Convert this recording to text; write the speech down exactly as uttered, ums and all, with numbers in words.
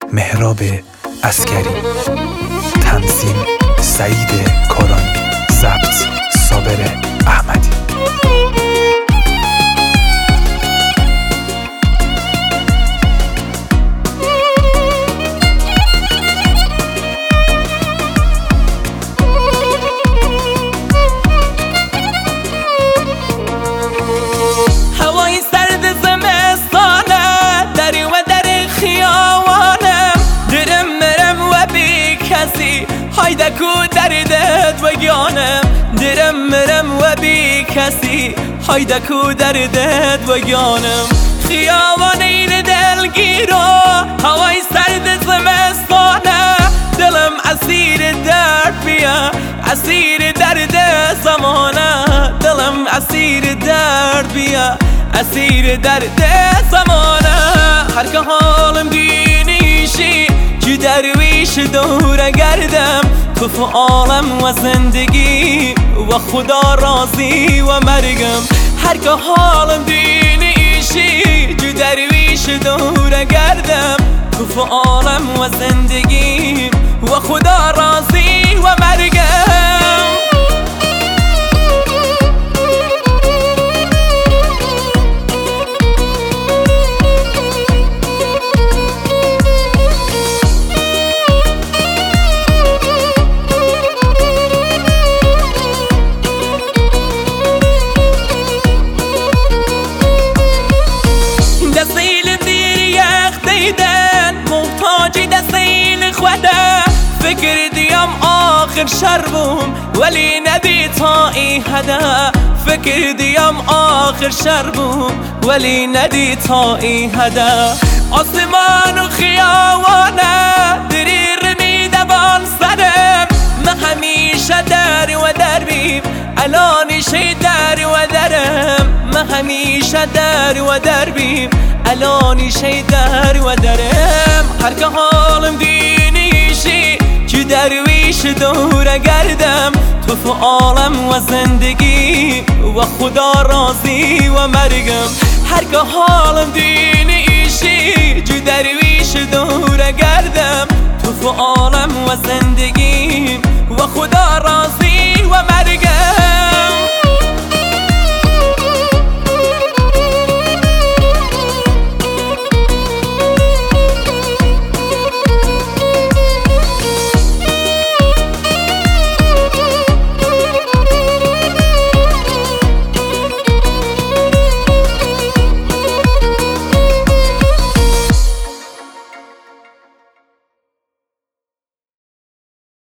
مهراب عسکری، تنظیم سعید کارانی، ضبط صابر احمدی. هوای سرد زمستانه، دری و در خیابانم، درم مرم و بی کسی، هایده کو دردت وگانم. درم مرم و بی کسی، هایده کو دردت وگانم. خیابان این دلگیرو، هوای سرد زمستانه، دلم اسیر درد بیا، اسیر درد زمانه. دلم اسیر درد بیا، اسیر درد زمانه. هر که حالم بینیشی که درویش دوره گردم، تو فعالم و زندگی و خدا راضی و مرگم. هر که حالم بینیشی که درویش دوره گردم، تو فعالم و زندگی و خدا راضی و مرگم. دستیل دیر یخ دیدن، محتاجی دستیل خوده. فکر دیم آخر شربم ولی ندی تا ای هده. فکر دیم آخر شربم ولی ندی تا ای هده. آسمان و خیابانه دریر میدوان سرم، من همیشه در و در بیم الان شی در و درم. من همیشه در و در بیم الان شی در و درم. هر که حالم دینیشی که درویش دوره گردم، تو فعالم و زندگی و خدا راضی و مرگم. هر که حالم دینیشی که درویش دوره گردم، تو فعالم و زندگی و خدا راضی و مرگم.